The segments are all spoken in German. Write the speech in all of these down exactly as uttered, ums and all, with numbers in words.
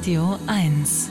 Radio eins.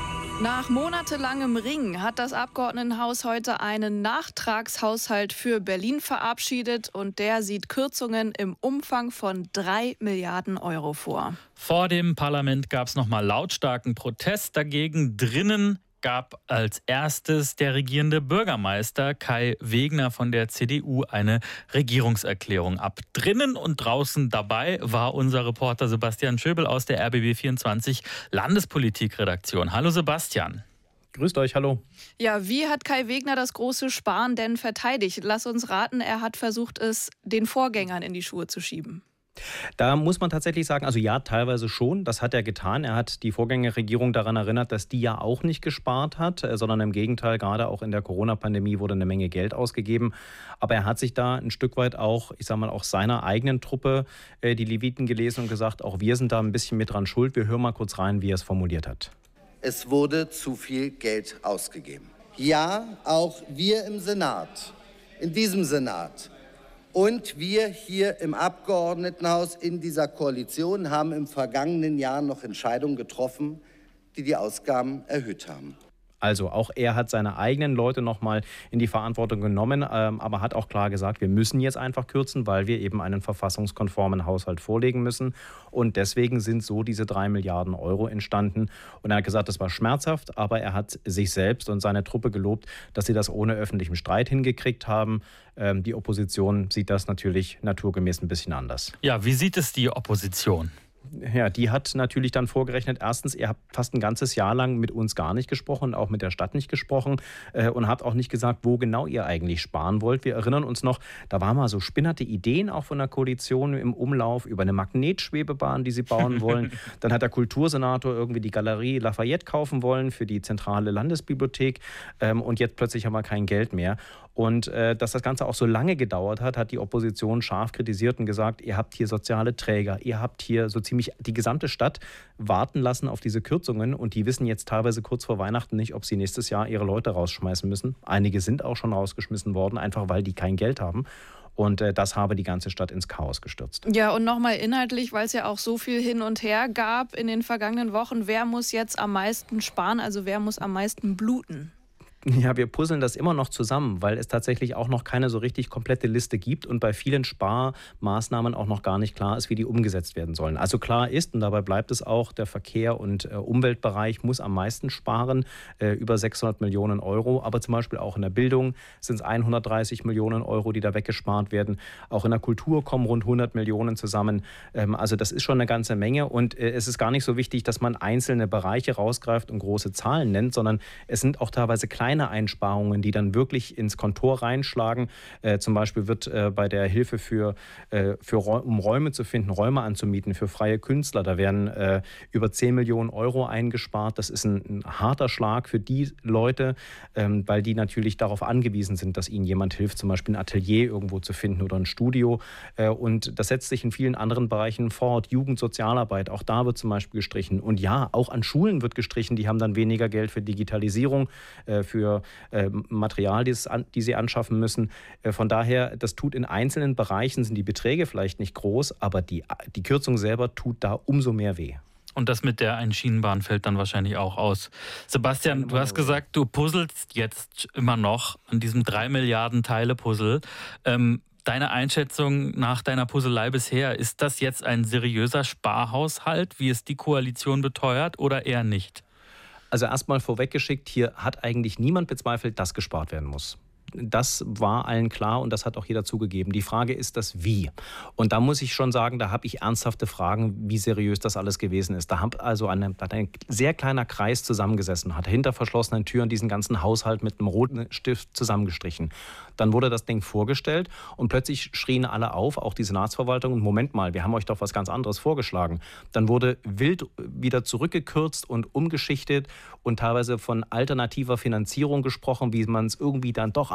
Nach monatelangem Ringen hat das Abgeordnetenhaus heute einen Nachtragshaushalt für Berlin verabschiedet und der sieht Kürzungen im Umfang von drei Milliarden Euro vor. Vor dem Parlament gab es nochmal lautstarken Protest dagegen. Drinnen gab als erstes der regierende Bürgermeister Kai Wegner von der C D U eine Regierungserklärung ab. Drinnen und draußen dabei war unser Reporter Sebastian Schöbel aus der R B B vierundzwanzig Landespolitikredaktion. Hallo Sebastian. Grüßt euch, hallo. Ja, wie hat Kai Wegner das große Sparen denn verteidigt? Lass uns raten, er hat versucht, es den Vorgängern in die Schuhe zu schieben. Da muss man tatsächlich sagen, also ja, teilweise schon, das hat er getan. Er hat die Vorgängerregierung daran erinnert, dass die ja auch nicht gespart hat, sondern im Gegenteil, gerade auch in der Corona-Pandemie wurde eine Menge Geld ausgegeben. Aber er hat sich da ein Stück weit auch, ich sage mal, auch seiner eigenen Truppe äh, die Leviten gelesen und gesagt, auch wir sind da ein bisschen mit dran schuld. Wir hören mal kurz rein, wie er es formuliert hat. Es wurde zu viel Geld ausgegeben. Ja, auch wir im Senat, in diesem Senat, und wir hier im Abgeordnetenhaus in dieser Koalition haben im vergangenen Jahr noch Entscheidungen getroffen, die die Ausgaben erhöht haben. Also auch er hat seine eigenen Leute nochmal in die Verantwortung genommen, ähm, aber hat auch klar gesagt, wir müssen jetzt einfach kürzen, weil wir eben einen verfassungskonformen Haushalt vorlegen müssen. Und deswegen sind so diese drei Milliarden Euro entstanden. Und er hat gesagt, das war schmerzhaft, aber er hat sich selbst und seine Truppe gelobt, dass sie das ohne öffentlichen Streit hingekriegt haben. Ähm, die Opposition sieht das natürlich naturgemäß ein bisschen anders. Ja, wie sieht es die Opposition? Ja, die hat natürlich dann vorgerechnet, erstens, ihr habt fast ein ganzes Jahr lang mit uns gar nicht gesprochen, auch mit der Stadt nicht gesprochen äh, und habt auch nicht gesagt, wo genau ihr eigentlich sparen wollt. Wir erinnern uns noch, da waren mal so spinnerte Ideen auch von der Koalition im Umlauf über eine Magnetschwebebahn, die sie bauen wollen. Dann hat der Kultursenator irgendwie die Galerie Lafayette kaufen wollen für die zentrale Landesbibliothek ähm, und jetzt plötzlich haben wir kein Geld mehr. Und äh, dass das Ganze auch so lange gedauert hat, hat die Opposition scharf kritisiert und gesagt, ihr habt hier soziale Träger, ihr habt hier so ziemlich die gesamte Stadt warten lassen auf diese Kürzungen und die wissen jetzt teilweise kurz vor Weihnachten nicht, ob sie nächstes Jahr ihre Leute rausschmeißen müssen. Einige sind auch schon rausgeschmissen worden, einfach weil die kein Geld haben. Und äh, das habe die ganze Stadt ins Chaos gestürzt. Ja, und nochmal inhaltlich, weil es ja auch so viel hin und her gab in den vergangenen Wochen, wer muss jetzt am meisten sparen, also wer muss am meisten bluten? Ja, wir puzzeln das immer noch zusammen, weil es tatsächlich auch noch keine so richtig komplette Liste gibt und bei vielen Sparmaßnahmen auch noch gar nicht klar ist, wie die umgesetzt werden sollen. Also klar ist, und dabei bleibt es auch, der Verkehr- und äh, Umweltbereich muss am meisten sparen, äh, über sechshundert Millionen Euro. Aber zum Beispiel auch in der Bildung sind es hundertdreißig Millionen Euro, die da weggespart werden. Auch in der Kultur kommen rund hundert Millionen zusammen. Ähm, also das ist schon eine ganze Menge und äh, es ist gar nicht so wichtig, dass man einzelne Bereiche rausgreift und große Zahlen nennt, sondern es sind auch teilweise kleine Kleine Einsparungen, die dann wirklich ins Kontor reinschlagen. Äh, zum Beispiel wird äh, bei der Hilfe für, äh, für Räu- um Räume zu finden, Räume anzumieten für freie Künstler, da werden äh, über zehn Millionen Euro eingespart. Das ist ein, ein harter Schlag für die Leute, ähm, weil die natürlich darauf angewiesen sind, dass ihnen jemand hilft, zum Beispiel ein Atelier irgendwo zu finden oder ein Studio. Äh, und das setzt sich in vielen anderen Bereichen fort. Jugendsozialarbeit, auch da wird zum Beispiel gestrichen. Und ja, auch an Schulen wird gestrichen. Die haben dann weniger Geld für Digitalisierung, äh, für für äh, Material, die, es an, die sie anschaffen müssen. Äh, von daher, das tut in einzelnen Bereichen, sind die Beträge vielleicht nicht groß, aber die, die Kürzung selber tut da umso mehr weh. Und das mit der Einschienenbahn fällt dann wahrscheinlich auch aus. Sebastian, du hast gesagt, du puzzelst jetzt immer noch an diesem drei Milliarden Teile-Puzzle. Ähm, deine Einschätzung nach deiner Puzzelei bisher, ist das jetzt ein seriöser Sparhaushalt, wie es die Koalition beteuert, oder eher nicht? Also erstmal vorweggeschickt, hier hat eigentlich niemand bezweifelt, dass gespart werden muss. Das war allen klar und das hat auch jeder zugegeben. Die Frage ist das Wie. Und da muss ich schon sagen, da habe ich ernsthafte Fragen, wie seriös das alles gewesen ist. Da hat also eine, hat ein sehr kleiner Kreis zusammengesessen, hat hinter verschlossenen Türen diesen ganzen Haushalt mit einem roten Stift zusammengestrichen. Dann wurde das Ding vorgestellt und plötzlich schrien alle auf, auch die Senatsverwaltung, und Moment mal, wir haben euch doch was ganz anderes vorgeschlagen. Dann wurde wild wieder zurückgekürzt und umgeschichtet und teilweise von alternativer Finanzierung gesprochen, wie man es irgendwie dann doch am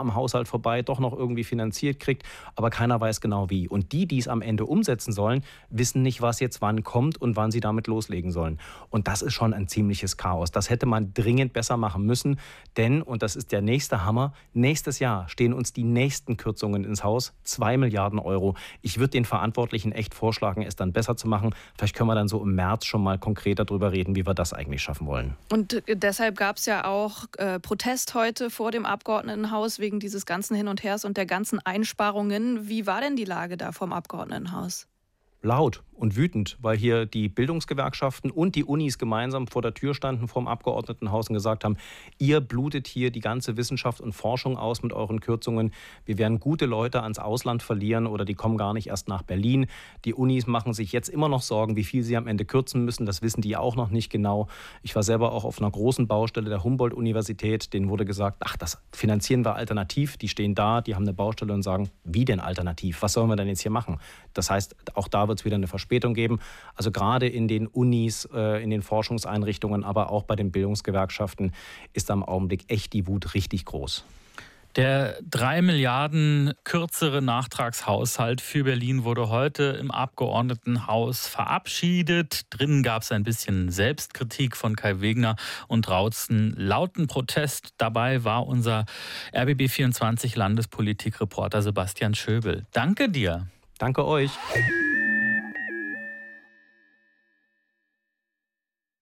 am Haushalt vorbei doch noch irgendwie finanziert kriegt, aber keiner weiß genau wie. Und die, die es am Ende umsetzen sollen, wissen nicht, was jetzt wann kommt und wann sie damit loslegen sollen. Und das ist schon ein ziemliches Chaos. Das hätte man dringend besser machen müssen, denn, und das ist der nächste Hammer, nächstes Jahr stehen uns die nächsten Kürzungen ins Haus, zwei Milliarden Euro. Ich würde den Verantwortlichen echt vorschlagen, es dann besser zu machen. Vielleicht können wir dann so im März schon mal konkreter darüber reden, wie wir das eigentlich schaffen wollen. Und deshalb gab es ja auch äh, Protest heute vor dem Abgeordnetenhaus wegen dieses ganzen Hin und Hers und der ganzen Einsparungen. Wie war denn die Lage da vom Abgeordnetenhaus? Laut und wütend, weil hier die Bildungsgewerkschaften und die Unis gemeinsam vor der Tür standen vor dem Abgeordnetenhaus und gesagt haben, ihr blutet hier die ganze Wissenschaft und Forschung aus mit euren Kürzungen. Wir werden gute Leute ans Ausland verlieren oder die kommen gar nicht erst nach Berlin. Die Unis machen sich jetzt immer noch Sorgen, wie viel sie am Ende kürzen müssen. Das wissen die auch noch nicht genau. Ich war selber auch auf einer großen Baustelle der Humboldt-Universität. Denen wurde gesagt, ach, das finanzieren wir alternativ. Die stehen da, die haben eine Baustelle und sagen, wie denn alternativ? Was sollen wir denn jetzt hier machen? Das heißt, auch da wird es wieder eine Verspätung geben. Also gerade in den Unis, äh, in den Forschungseinrichtungen, aber auch bei den Bildungsgewerkschaften ist am Augenblick echt die Wut richtig groß. Der drei Milliarden kürzere Nachtragshaushalt für Berlin wurde heute im Abgeordnetenhaus verabschiedet. Drinnen gab es ein bisschen Selbstkritik von Kai Wegner und draußen lauten Protest. Dabei war unser R B B vierundzwanzig Landespolitik-Reporter Sebastian Schöbel. Danke dir. Danke euch.